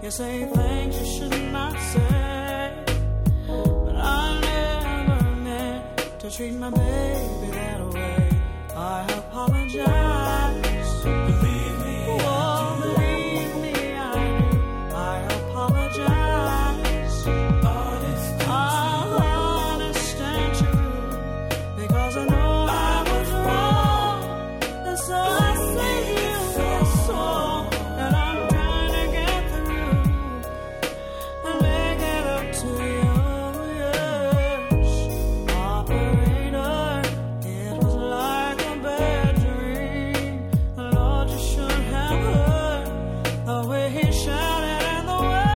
You say things you should not say, but I never meant to treat my baby that way. I have